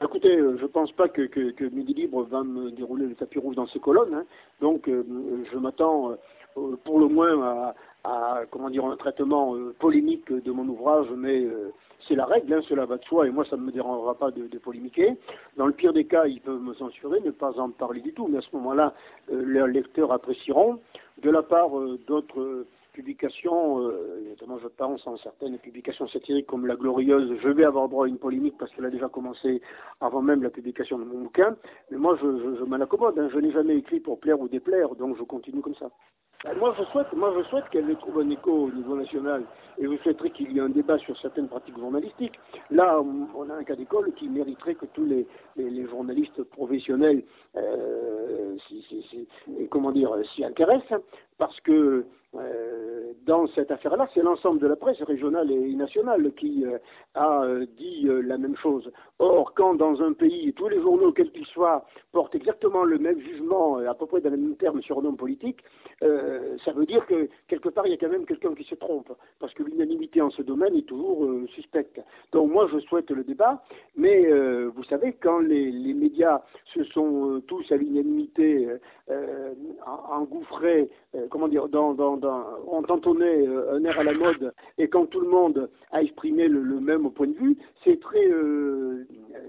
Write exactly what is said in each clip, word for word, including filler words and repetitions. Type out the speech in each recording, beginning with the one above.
Écoutez, euh, je ne pense pas que, que, que Midi Libre va me dérouler le tapis rouge dans ses colonnes, hein. Donc euh, je m'attends euh, pour le moins à, à comment dire, un traitement euh, polémique de mon ouvrage, mais euh, c'est la règle, hein, cela va de soi, et moi ça ne me dérangera pas de, de polémiquer. Dans le pire des cas, ils peuvent me censurer, ne pas en parler du tout, mais à ce moment-là, euh, leurs lecteurs apprécieront. De la part euh, d'autres euh, publications, euh, notamment je pense en certaines publications satiriques comme La Glorieuse, je vais avoir droit à une polémique parce qu'elle a déjà commencé avant même la publication de mon bouquin, mais moi je, je, je m'en accommode, hein. Je n'ai jamais écrit pour plaire ou déplaire, donc je continue comme ça. Moi je souhaite, moi je souhaite qu'elle trouve un écho au niveau national, et je souhaiterais qu'il y ait un débat sur certaines pratiques journalistiques. Là, on a un cas d'école qui mériterait que tous les, les, les journalistes professionnels euh, si, si, si, comment dire, s'y intéressent, parce que euh, dans cette affaire-là, c'est l'ensemble de la presse régionale et nationale qui euh, a euh, dit euh, la même chose. Or, quand dans un pays, tous les journaux, quels qu'ils soient, portent exactement le même jugement, à peu près dans les mêmes termes sur un homme politique, euh, ça veut dire que quelque part, il y a quand même quelqu'un qui se trompe, parce que l'unanimité en ce domaine est toujours euh, suspecte. Donc moi, je souhaite le débat, mais euh, vous savez, quand les, les médias se sont euh, tous à l'unanimité euh, engouffrés, euh, comment dire, dans, dans, dans, ont entonné euh, un air à la mode, et quand tout le monde a exprimé le, le même point de vue, c'est très, euh,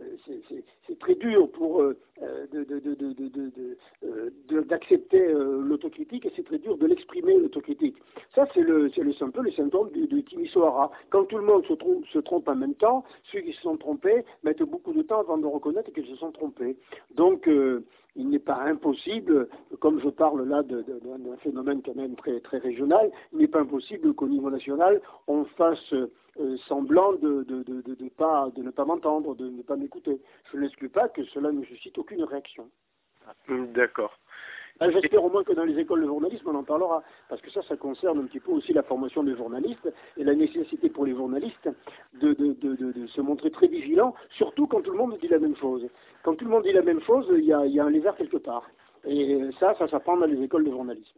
c'est très dur pour euh, de, de, de, de, de, de, de, d'accepter euh, l'autocritique, et c'est très dur de l'exprimer, l'autocritique. Ça, c'est le, c'est le, un peu le symptôme de, de Timisoara. Quand tout le monde se trompe, se trompe en même temps, ceux qui se sont trompés mettent beaucoup de temps avant de reconnaître qu'ils se sont trompés. Donc, euh, il n'est pas impossible, comme je parle là d'un phénomène quand même très, très régional, il n'est pas impossible qu'au niveau national, on fasse euh, semblant de, de, de, de, de, pas, de ne pas m'entendre, de ne pas m'écouter. Je n'exclus pas que cela ne suscite aucune réaction. D'accord. J'espère au moins que dans les écoles de journalisme, on en parlera, parce que ça, ça concerne un petit peu aussi la formation des journalistes et la nécessité pour les journalistes de, de, de, de, de se montrer très vigilants, surtout quand tout le monde dit la même chose. Quand tout le monde dit la même chose, il y a, il y a un lézard quelque part. Et ça, ça s'apprend dans les écoles de journalisme.